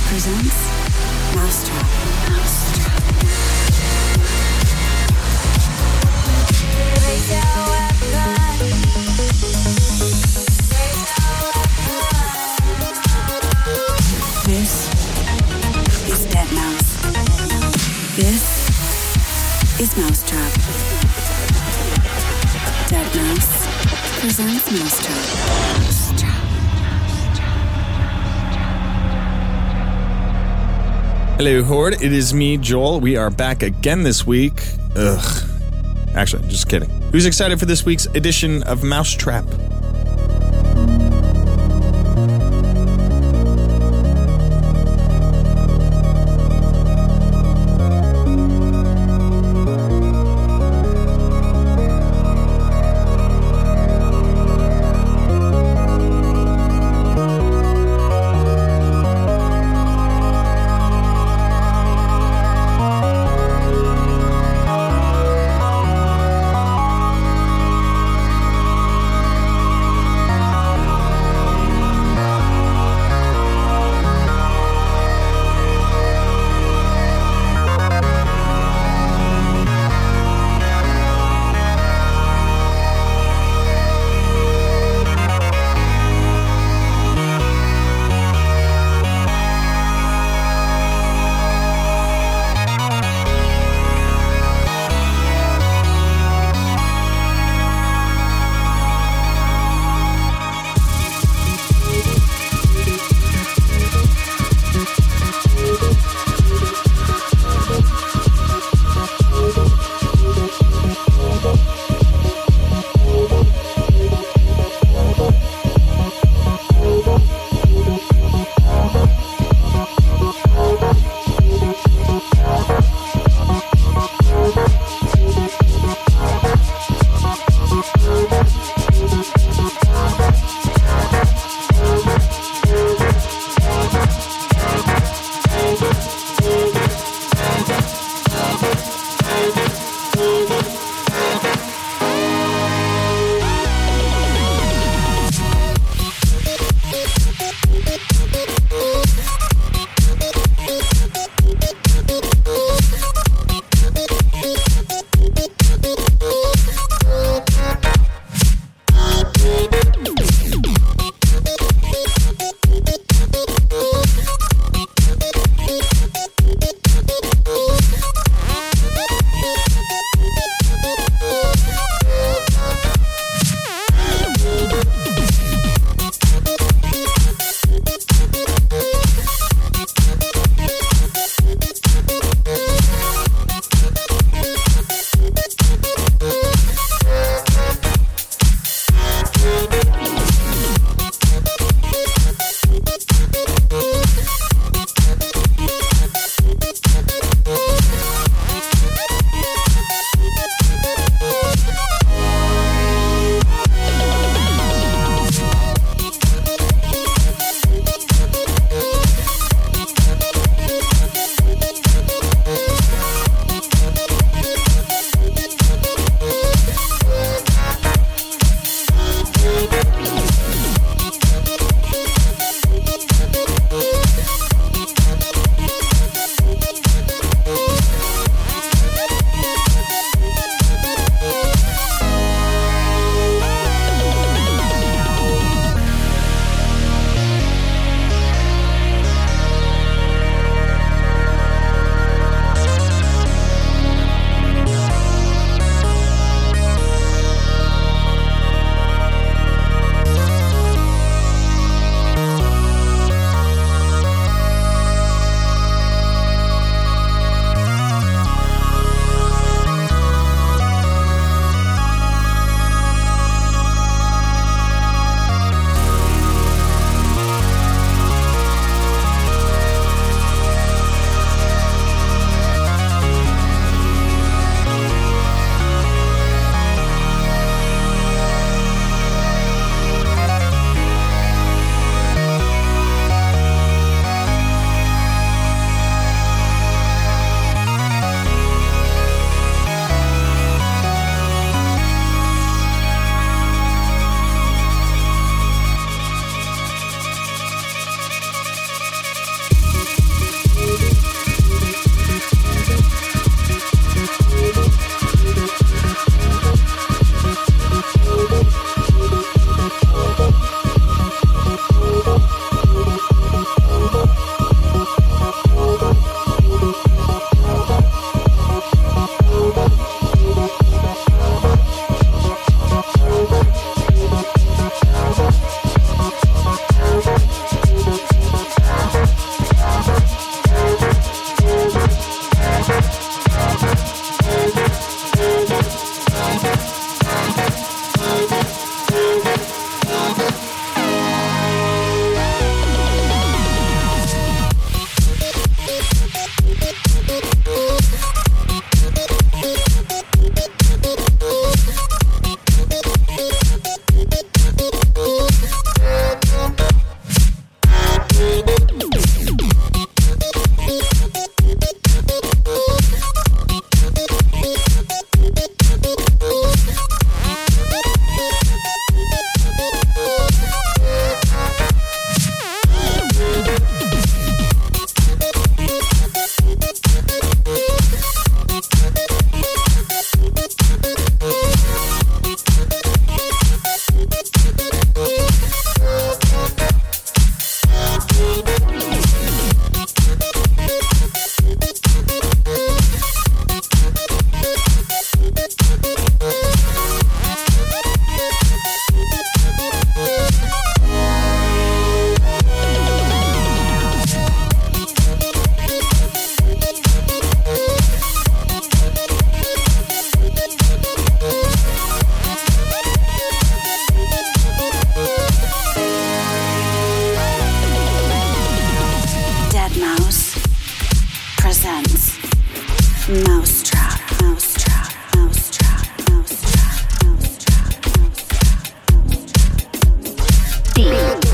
presents Mousetrap. This is Dead Mouse. This is Mousetrap. Dead Mouse presents Mousetrap. Hello, Horde. It is me, Joel. We are back again this week. Actually, just kidding. Who's excited for this week's edition of Mousetrap? Mousetrap, mousetrap, mousetrap, mousetrap, mousetrap. DPM.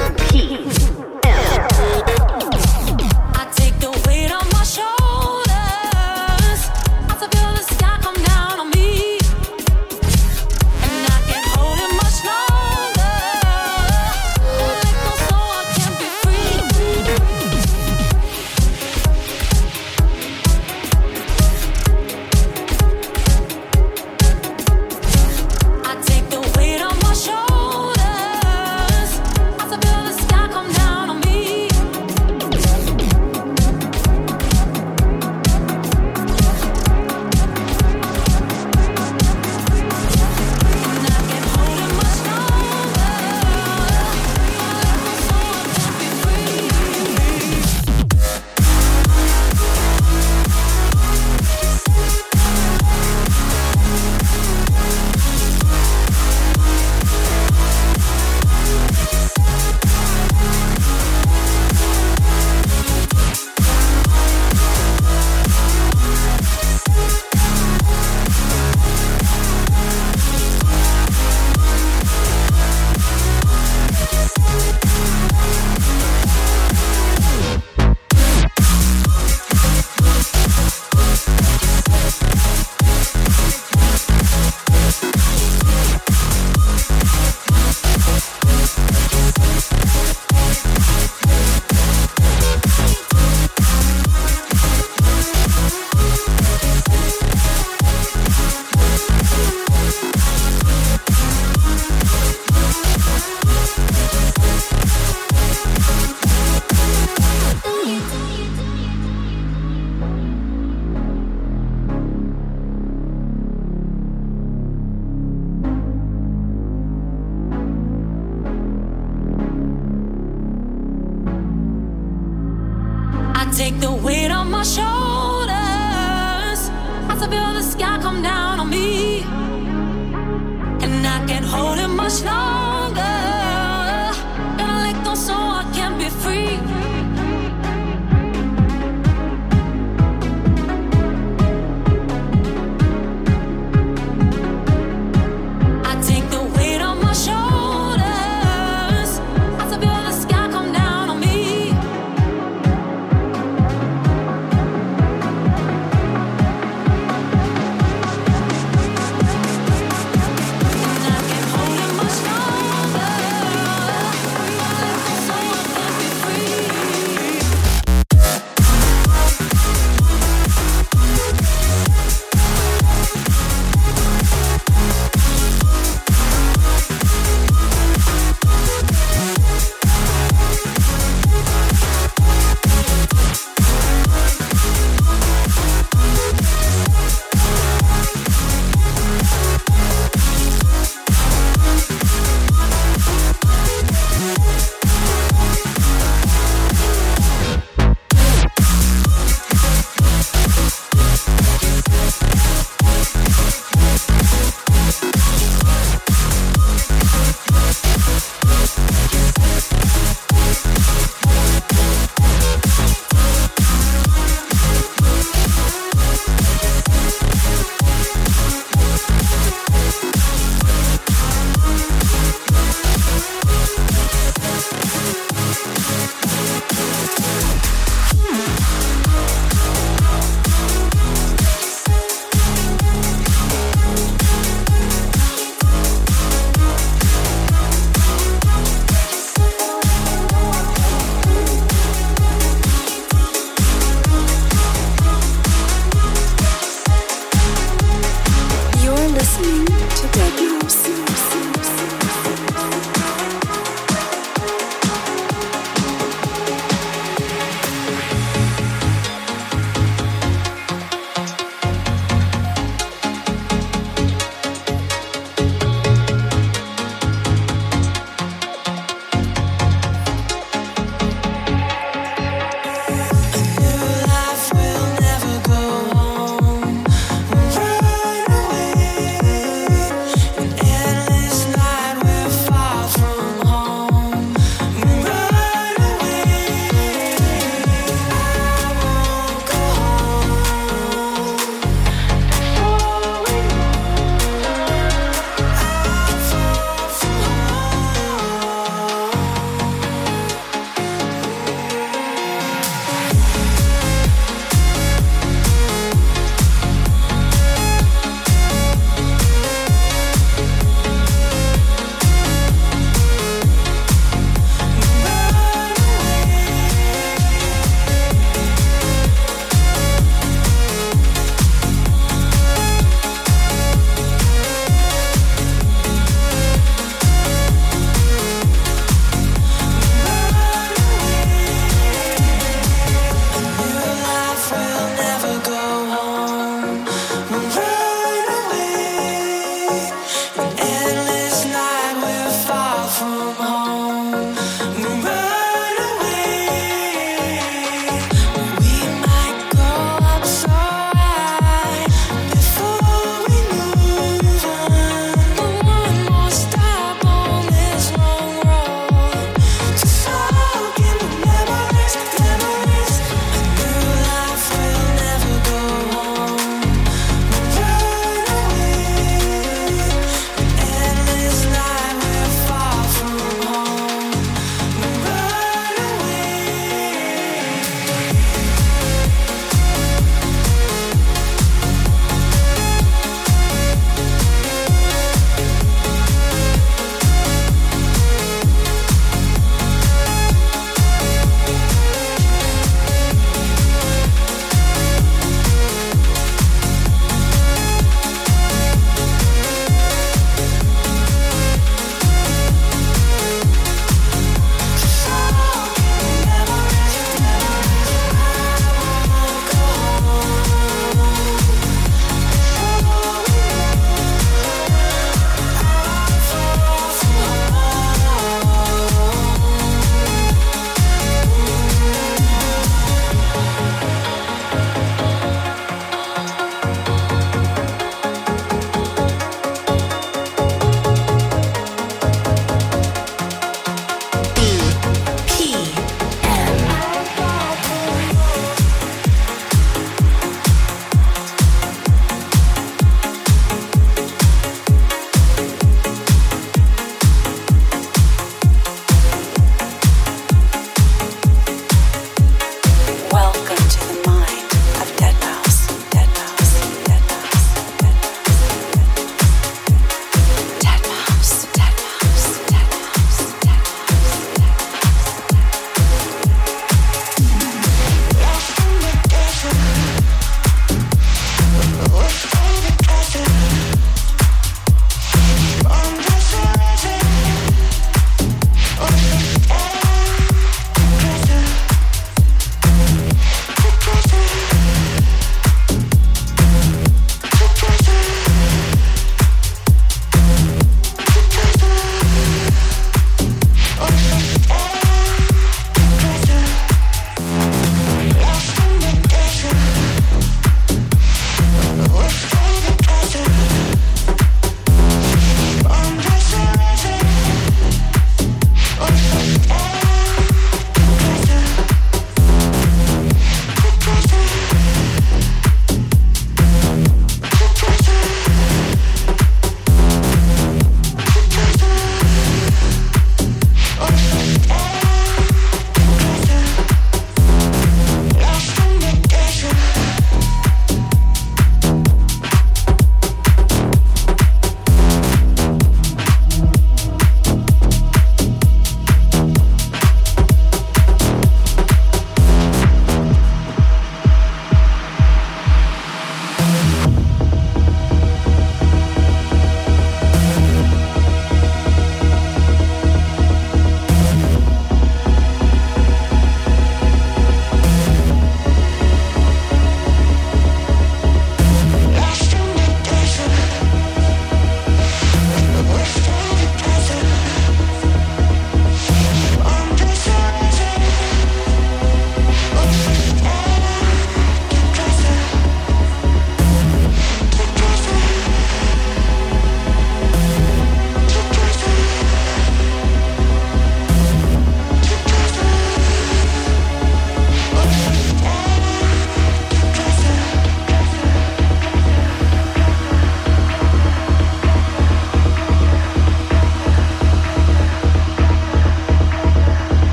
I take the weight on my shoulders. I feel the sky come down on me, and I can't hold it much longer. Let go so I can be free. I take the weight on my shoulders. I feel the sky come down on me. I take the weight on my shoulders. I feel the sky come down on me, and I can't hold it much longer. Gonna let go so I can be free. I take the weight on my shoulders. I feel the sky come down on me. And I can't hold it much longer.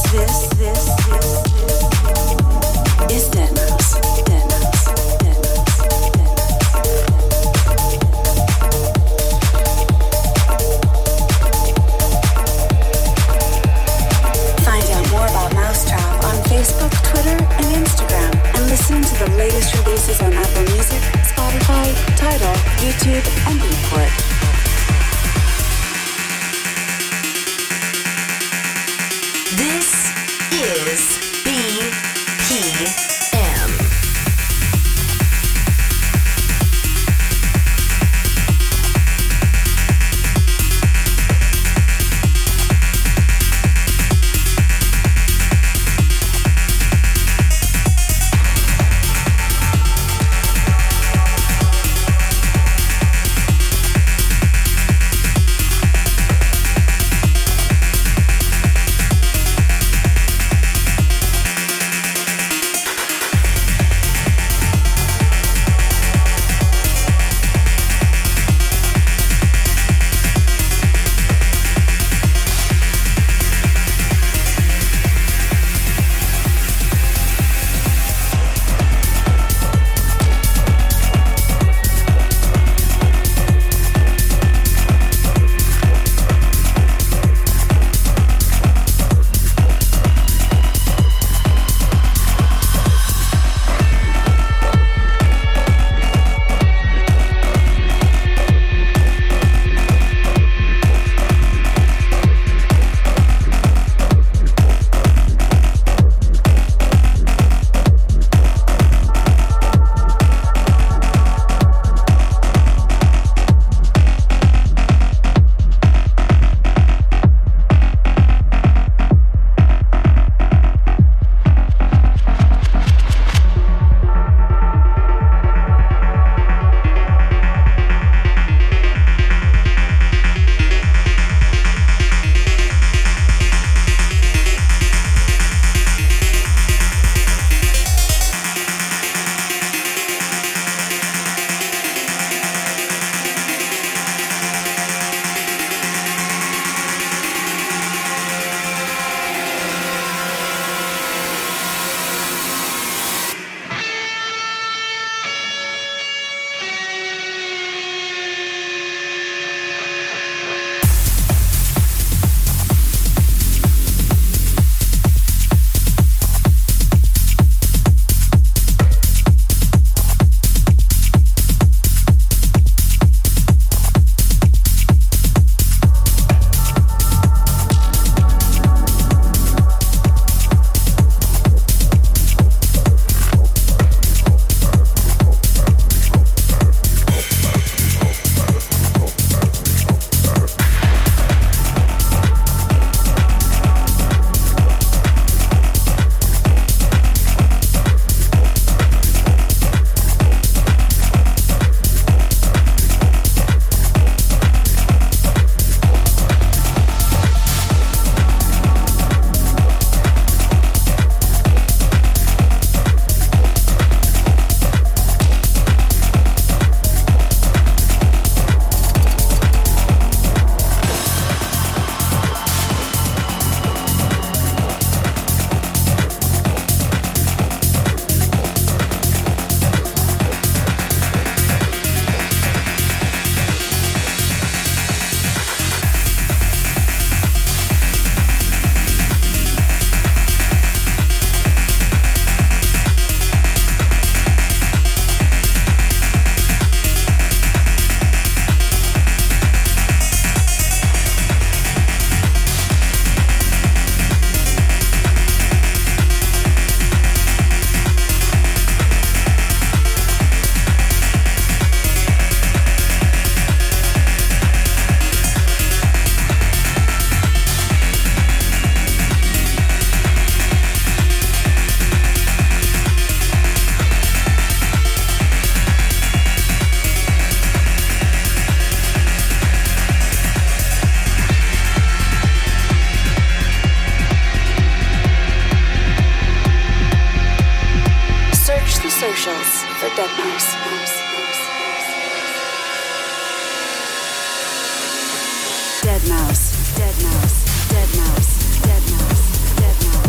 is Dead Mouse. Dead Mouse. Dead Mouse. Dead Mouse. Find out more about Mousetrap on Facebook, Twitter, and Instagram, and listen to the latest releases on Apple Music, Spotify, Tidal, YouTube, and Beatport. This is BPM. socials for Dead Mouse. Dead Mouse, Dead Mouse, Dead Mouse, Dead Mouse, Dead Mouse.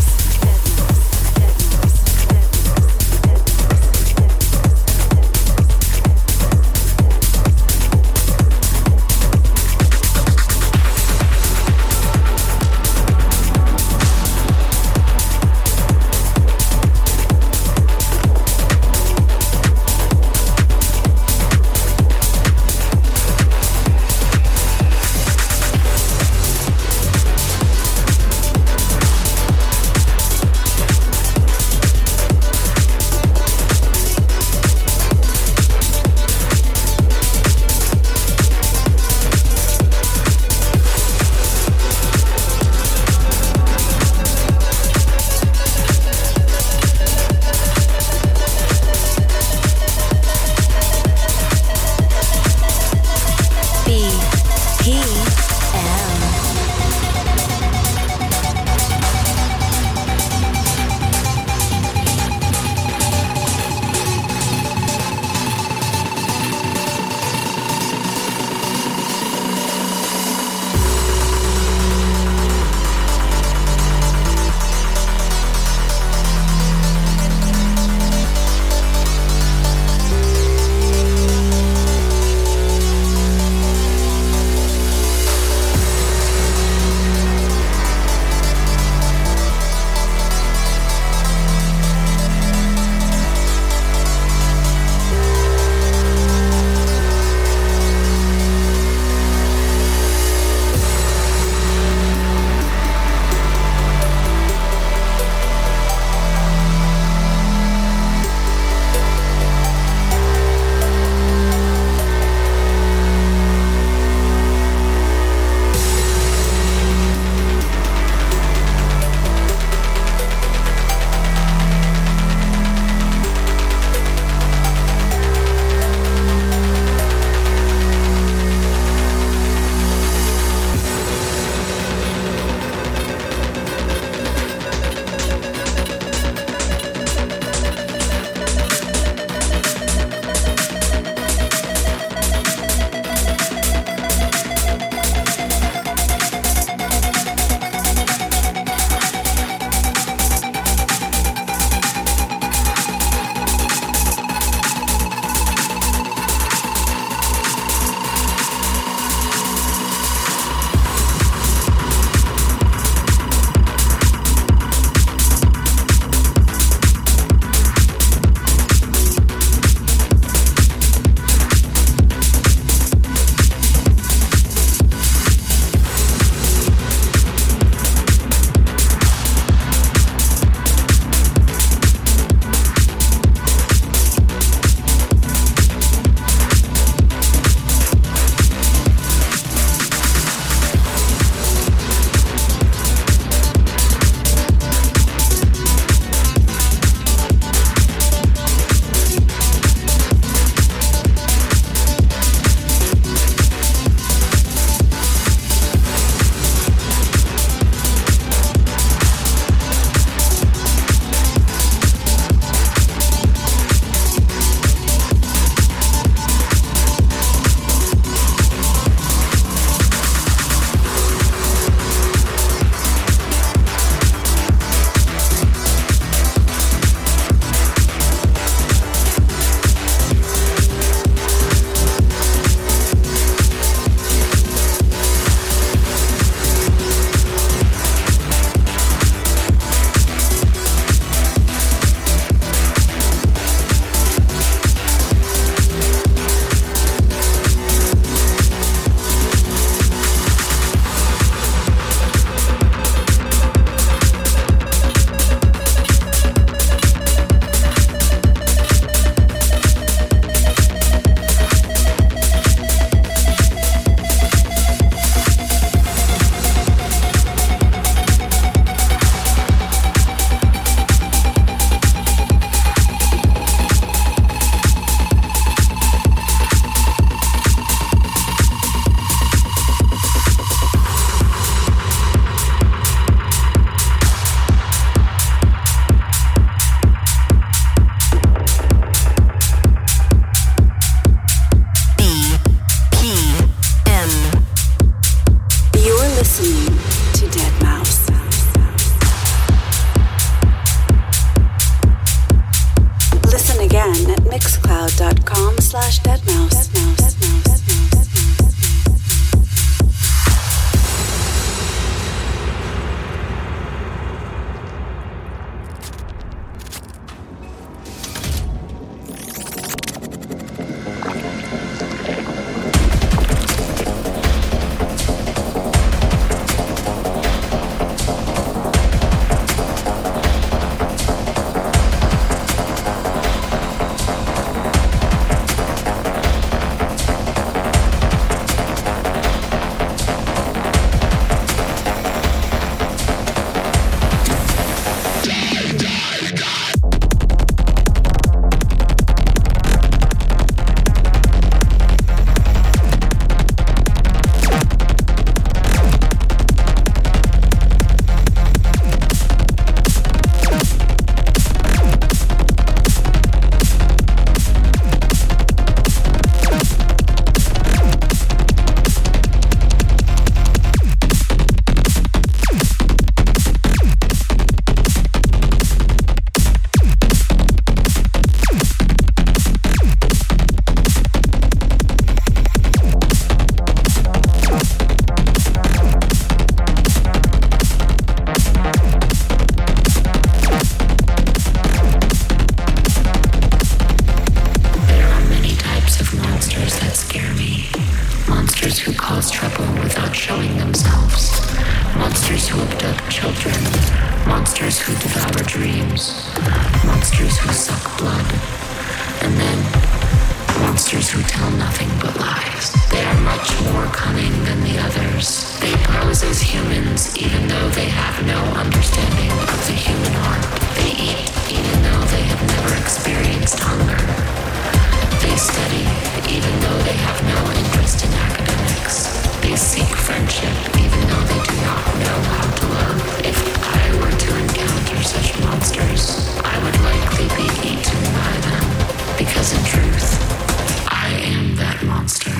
dreams, monsters who suck blood, and then monsters who tell nothing but lies. They are much more cunning than the others. They pose as humans even though they have no understanding of the human heart. They eat even though they have never experienced hunger. They study even though they have no interest in academics. They seek friendship even though they do not know how to love. If I were to encounter such monsters, I would likely be eaten by them, because in truth, I am that monster.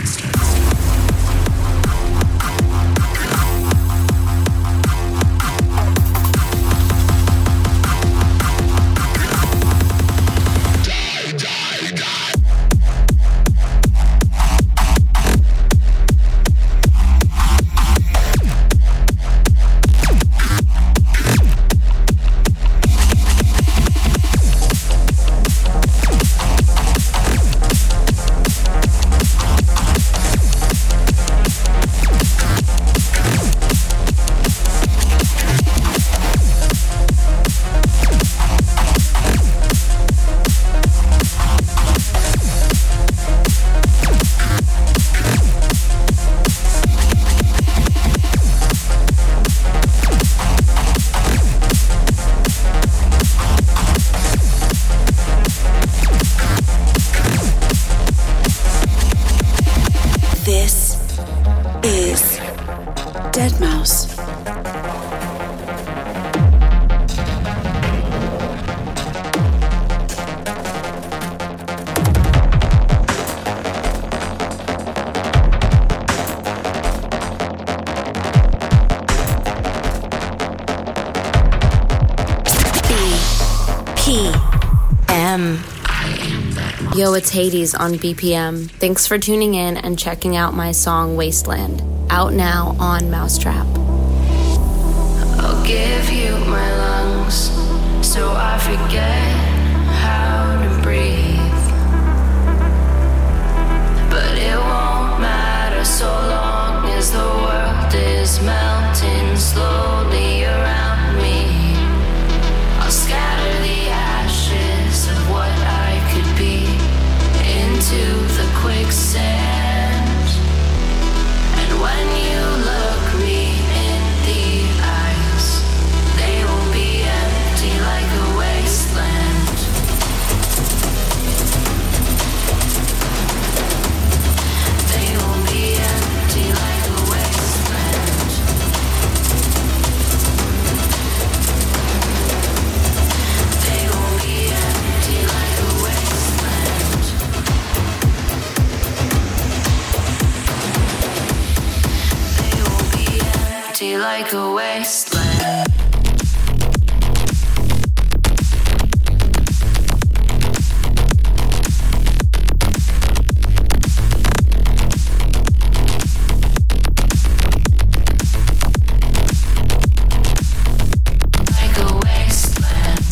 Yo, it's Hades on BPM. Thanks for tuning in and checking out my song Wasteland, out now on Mousetrap. I'll give you my lungs so I forget how to breathe. But it won't matter so long as the world is melting slowly around me. I'll scatter the ashes of what I could be into the quicksand. And when you look me in the eyes, they will be empty like a wasteland. They will be empty like a wasteland. They will be empty like a wasteland. They will be empty like a wasteland. Like a wasteland.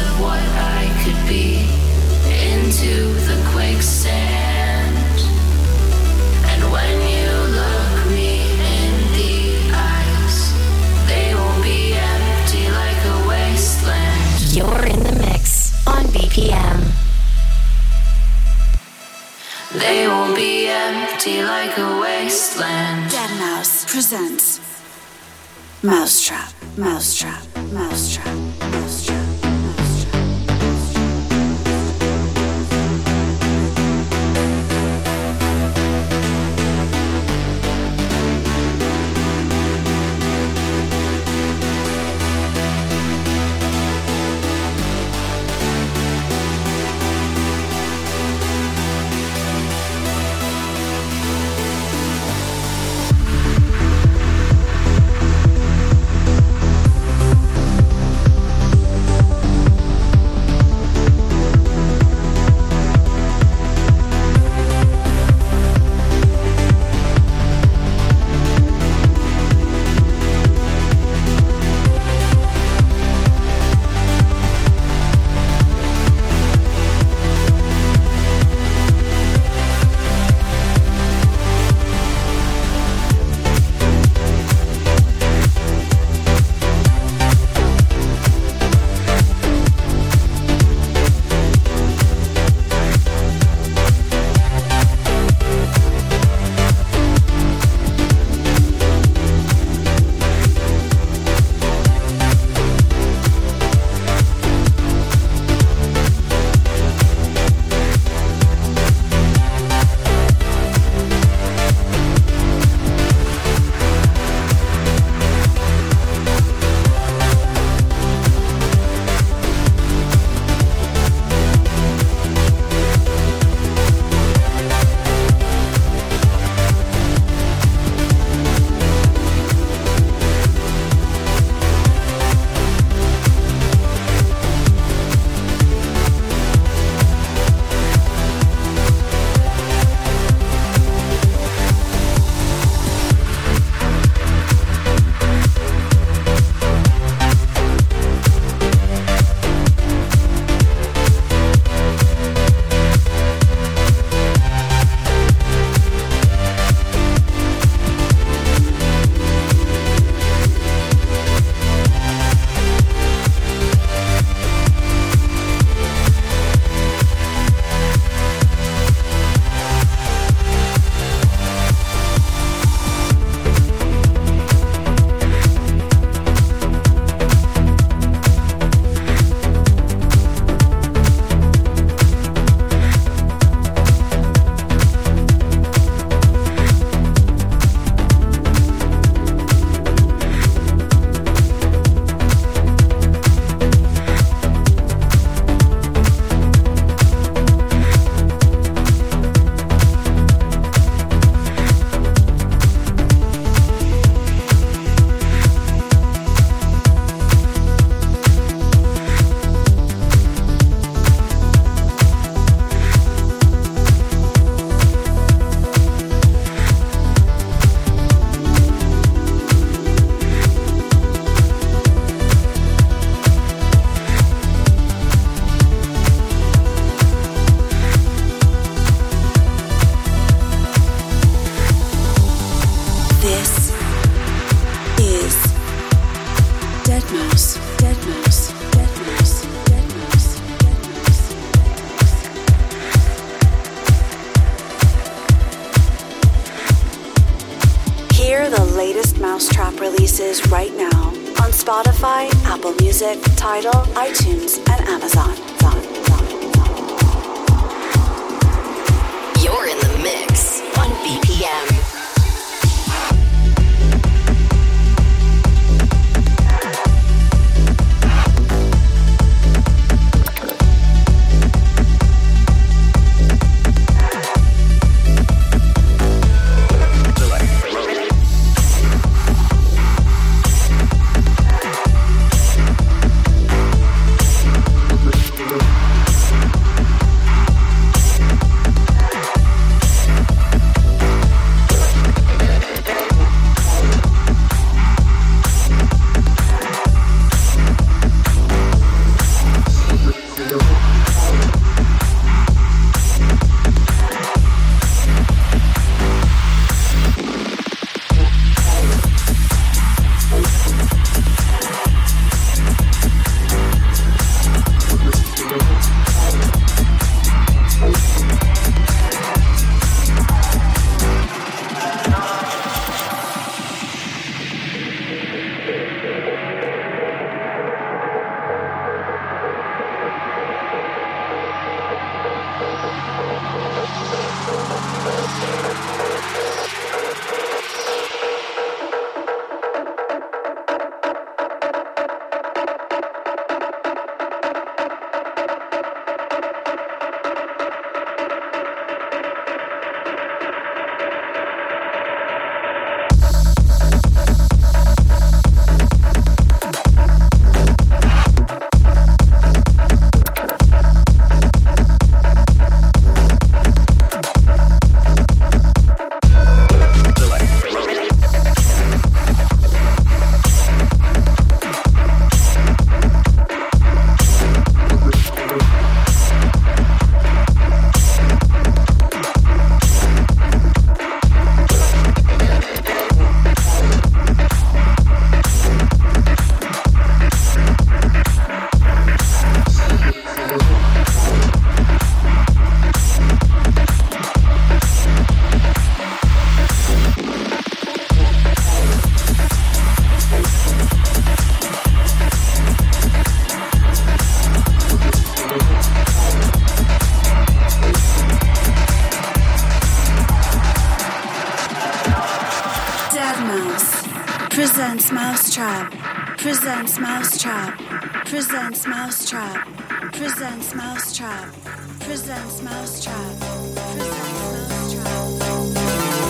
of what I could be into the quicksand. And when you look me in the eyes, they will be empty like a wasteland. You're in the mix on BPM. They will be empty like a wasteland. Deadmau5 presents Mousetrap, Mousetrap, Mousetrap, Mousetrap. Mousetrap releases right now on Spotify, Apple Music, Tidal, iTunes, and Amazon. You're in the mix on BPM. Mousetrap presents Mousetrap presents Mousetrap presents Mousetrap presents Mousetrap presents Mousetrap.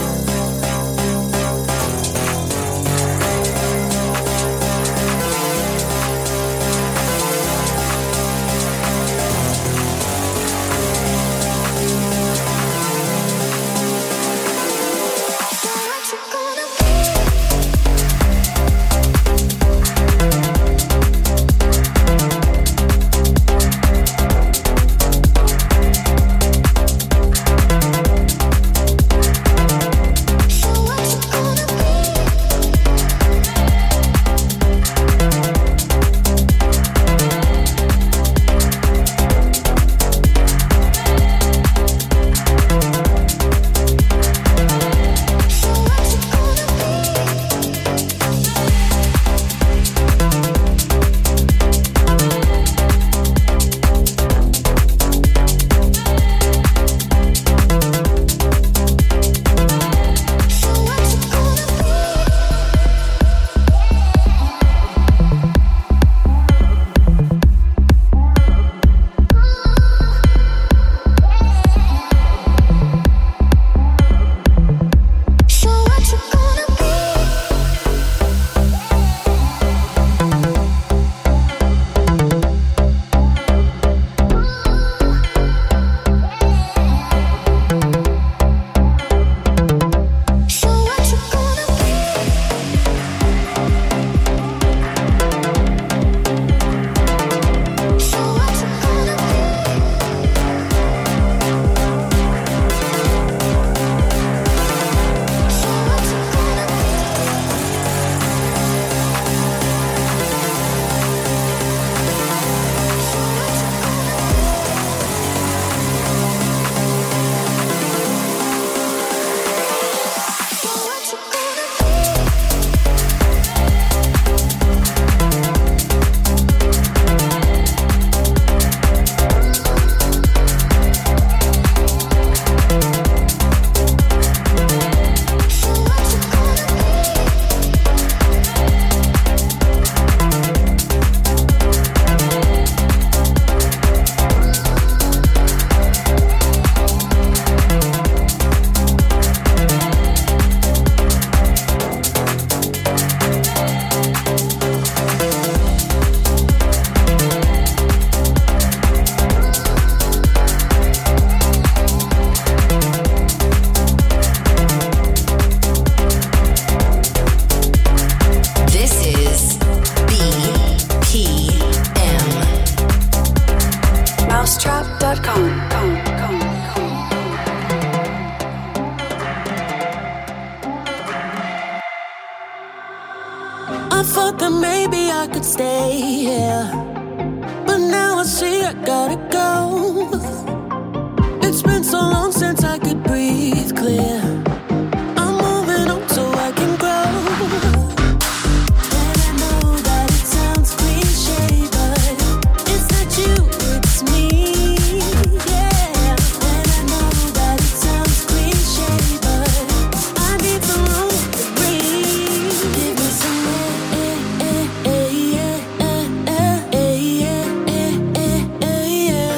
I thought that maybe I could stay here, but now I see I gotta go. It's been so long since I could breathe clear. I'm moving on so I can grow. And I know that it sounds cliche, but it's not you, it's me. Yeah. And I know that it sounds cliche, but I need some room to breathe. Give me some air, air, air, air, air, air, air, air, air, air.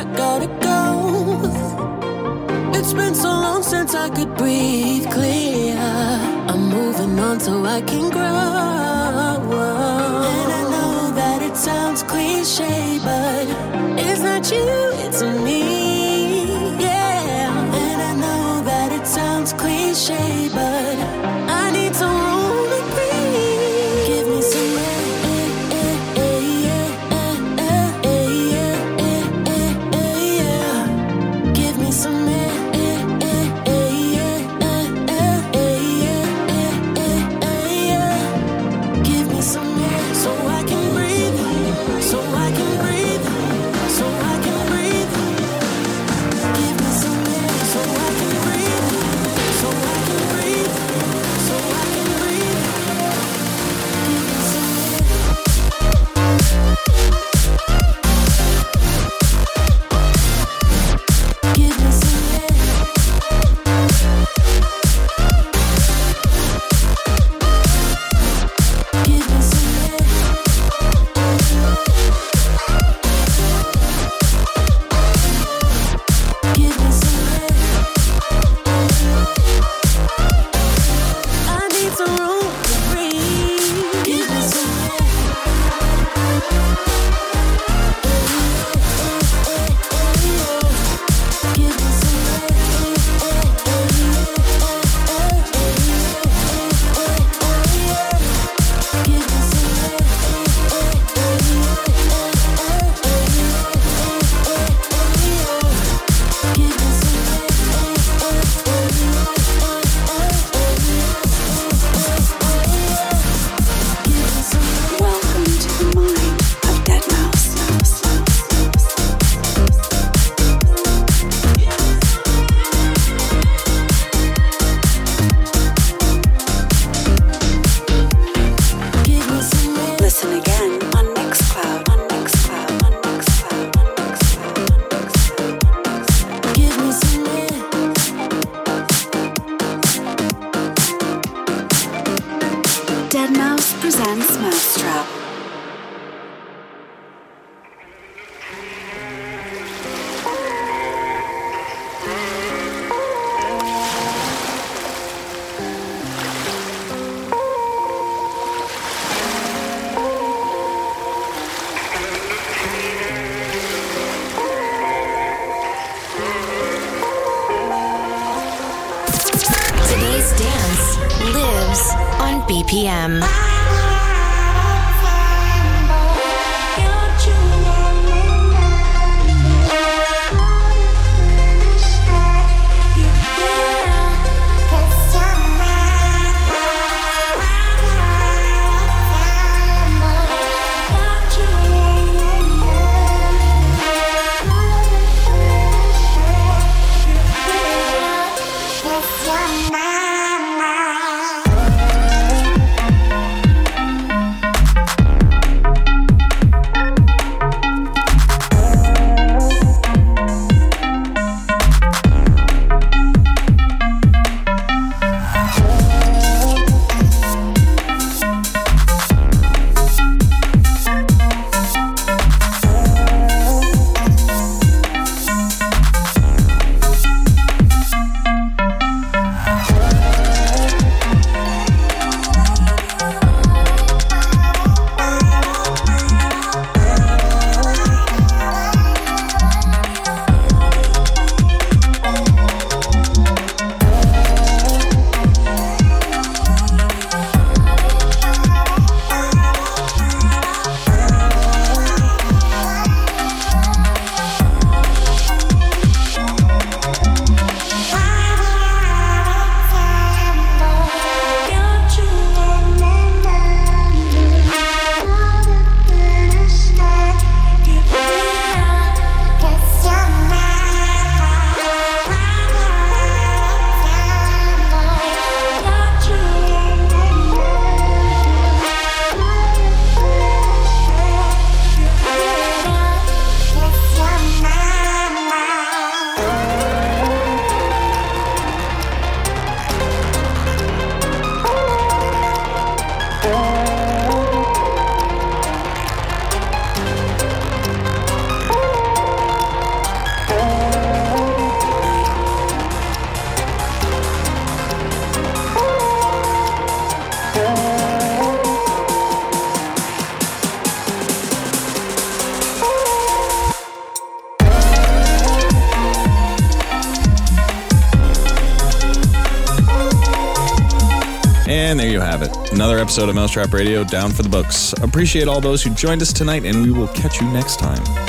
I gotta go. It's been so long since I could breathe clear. I'm moving on so I can grow. And I know that it sounds cliche, but it's not you, it's me. Yeah. And I know that it sounds cliche, but I need some room to breathe. Give me some air. deadmau5 presents Mousetrap. Today's dance lives on BPM. And there you have it. Another episode of Mousetrap Radio down for the books. Appreciate all those who joined us tonight, and we will catch you next time.